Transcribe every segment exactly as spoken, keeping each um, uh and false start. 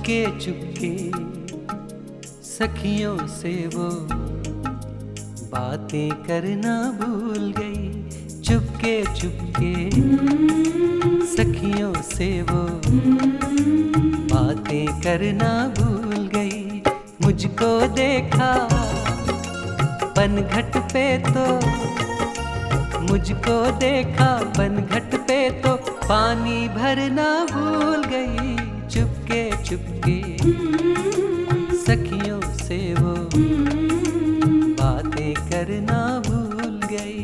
चुपके चुपके सखियों से वो बातें करना भूल गई। चुपके चुपके सखियों से वो बातें करना भूल गई। मुझको देखा पनघट पे तो मुझको देखा पनघट पे तो पानी भरना भूल गई। चुपके चुपके सखियों से वो बातें करना भूल गई।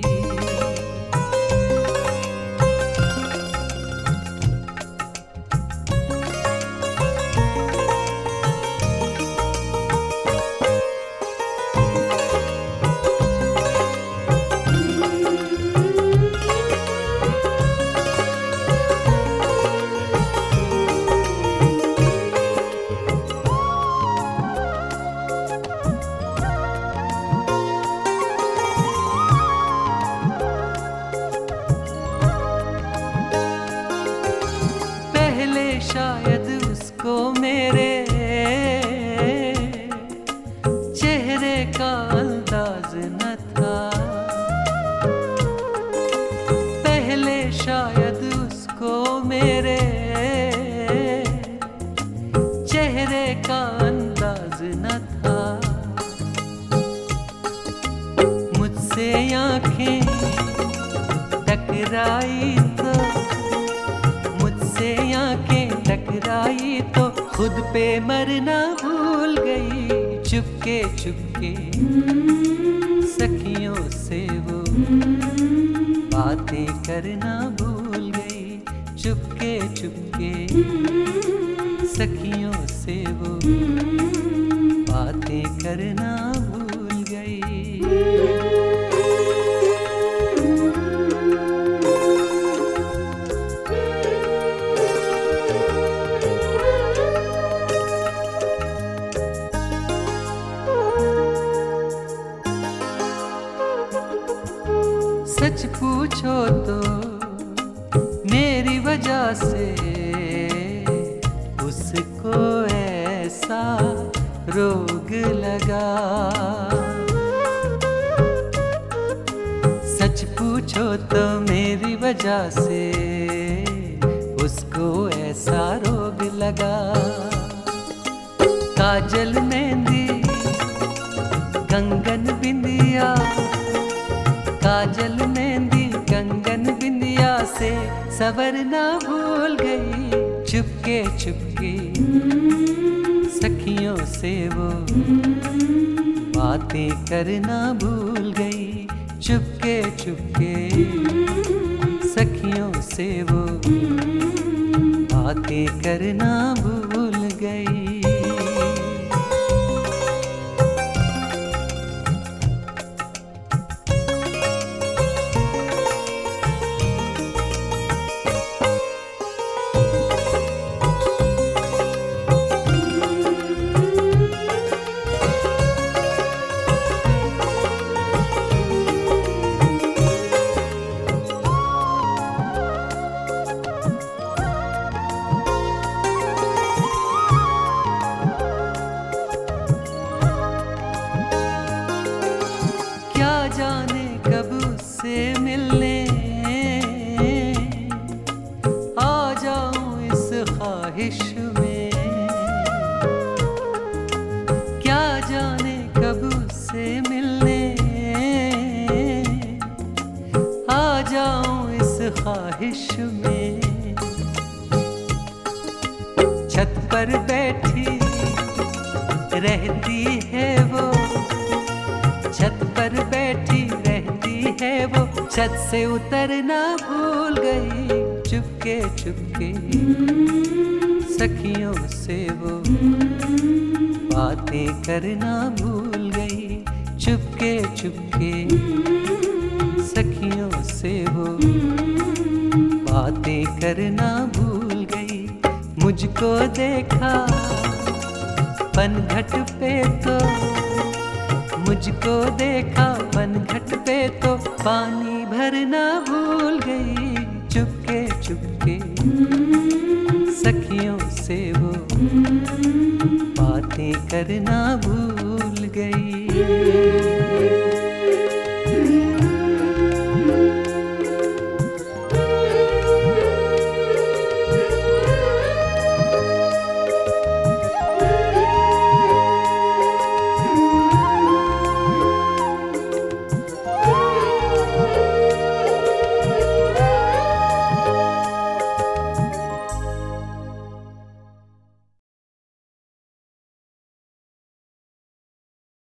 शायद उसको मेरे चेहरे का अंदाज न था। पहले शायद उसको मेरे चेहरे का अंदाज न था। मुझसे आंखें टकराई तो मुझसे आंखें टकराई तो खुद पे मरना भूल गई। चुपके चुपके सखियों से वो बातें करना भूल गई। चुपके चुपके सखियों से वो बातें करना भूल गई। सच पूछो तो मेरी वजह से उसको ऐसा रोग लगा। सच पूछो तो मेरी वजह से उसको ऐसा रोग लगा। काजल मेहंदी कंगन बिंदिया काजल मेहंदी कंगन बिंदिया से सवरना भूल गई। चुपके चुपके सखियों से वो बातें करना भूल गई। चुपके चुपके सखियों से वो बातें करना भूल गई। जाने कब उससे मिलने आ जाऊं इस ख्वाहिश में। क्या जाने कब उससे मिलने आ जाऊं इस ख्वाहिश में। छत पर बैठी रहती है वो छत पर बैठी रहती है वो छत से उतरना भूल गई। चुपके चुपके सखियों से वो बातें करना भूल गई। चुपके चुपके सखियों से वो बातें करना भूल गई। मुझको देखा पनघट पे तो मुझको देखा पनघट पे तो पानी भरना भूल गई। चुपके चुपके सखियों से वो बातें करना भूल गई।